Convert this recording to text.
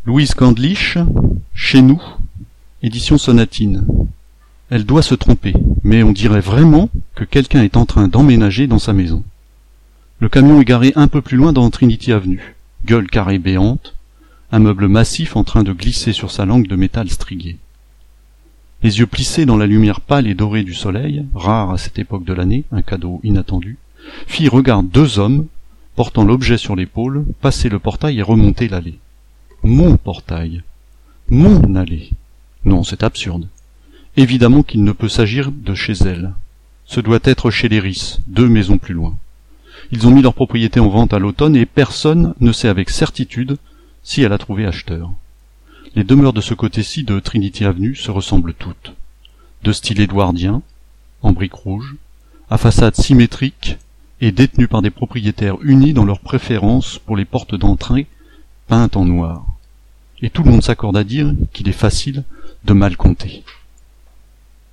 Louise Candlish, Chez nous, édition Sonatine. Elle doit se tromper, mais on dirait vraiment que quelqu'un est en train d'emménager dans sa maison. Le camion est garé un peu plus loin dans Trinity Avenue. Gueule carrée béante, un meuble massif en train de glisser sur sa langue de métal strié. Les yeux plissés dans la lumière pâle et dorée du soleil, rare à cette époque de l'année, un cadeau inattendu, Fille regarde deux hommes, portant l'objet sur l'épaule, passer le portail et remonter l'allée. Mon portail. Mon allée. Non, c'est absurde. Évidemment qu'il ne peut s'agir de chez elle. Ce doit être chez les Ris, 2 maisons plus loin. Ils ont mis leur propriété en vente à l'automne et personne ne sait avec certitude si elle a trouvé acheteur. Les demeures de ce côté-ci de Trinity Avenue se ressemblent toutes. De style édouardien, en briques rouges, à façade symétrique et détenues par des propriétaires unis dans leur préférence pour les portes d'entrée peintes en noir. Et tout le monde s'accorde à dire qu'il est facile de mal compter.